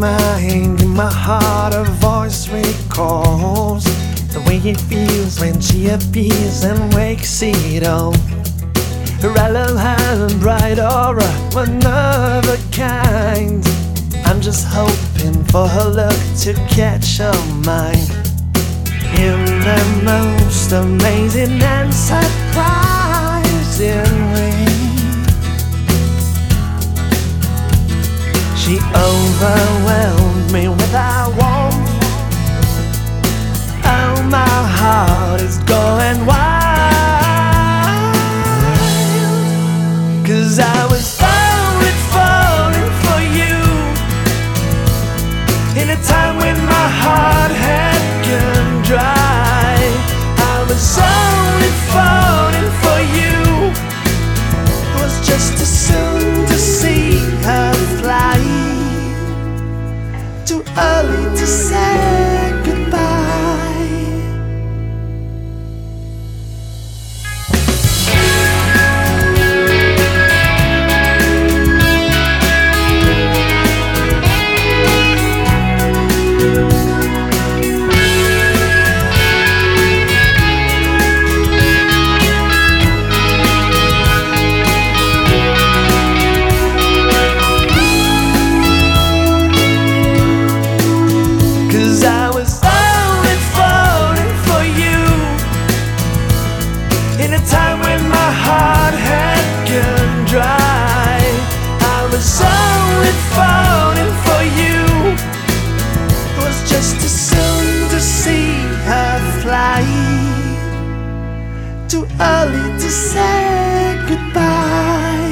mind, in my heart a voice recalls the way it feels when she appears and wakes it up. Her yellow hair and bright aura, one of a kind. I'm just hoping for her look to catch her mind. In the most amazing and surprising way, she overwhelmed me with her warmth. Oh, my heart is going wild, 'cause I was falling for you in a time when my heart had gone dry. I was only falling for you. It was just too soon to see her fly, too early to say goodbye. In a time when my heart had gone dry, I was only falling for you. It was just too soon to see her fly, too early to say goodbye.